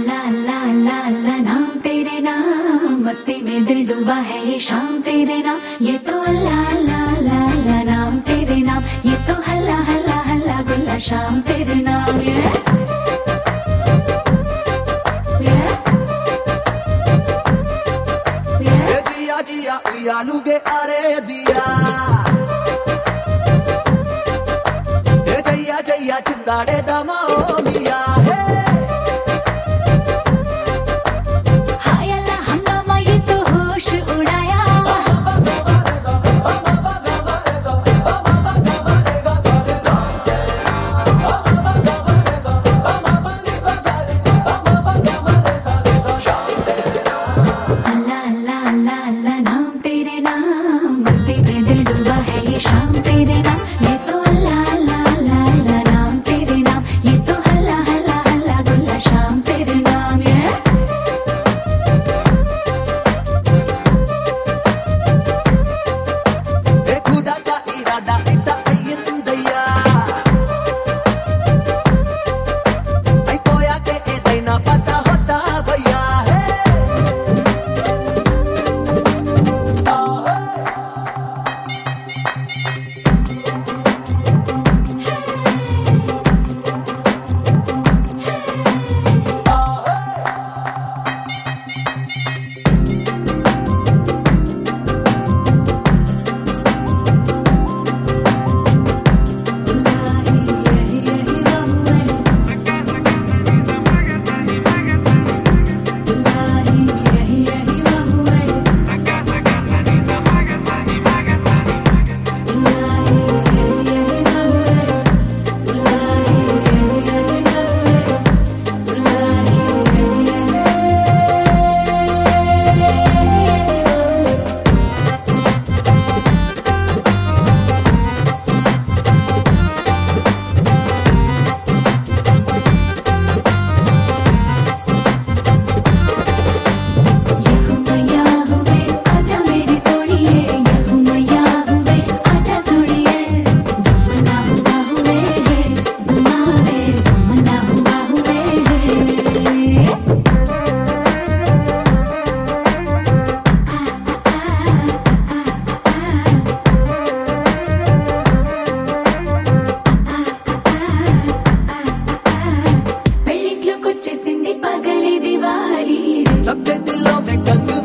अल्लाह अल्लाह अल्लाह अल्लाह नाम तेरे नाम, मस्ती में दिल डूबा है ये शाम तेरे नाम। ये तो अल्लाह अल्लाह अल्लाह अल्लाह नाम तेरे नाम, ये तो हल्ला हल्ला हल्ला गुल्ला शाम तेरे नाम। जिया जिया उयालुगे अरेबिया, जैया जैया चिंदाड़े दमा मिया है। शाम तेरे नाम, ये तो अल्लाह अल्लाह अल्लाह अल्लाह नाम तेरे नाम, ये तो हल्ला हल्ला हल्ला गुल्ला शाम तेरे नाम। खुदा का इरादा इट्टा अय्यंदయ్యా, అయిపోయాకే ఏదైనా పతా హోతా భయ్యా है। పెళ్ళిట్లోకొచ్చేసింది పగలి దివాలి, सबके दिलों में कंग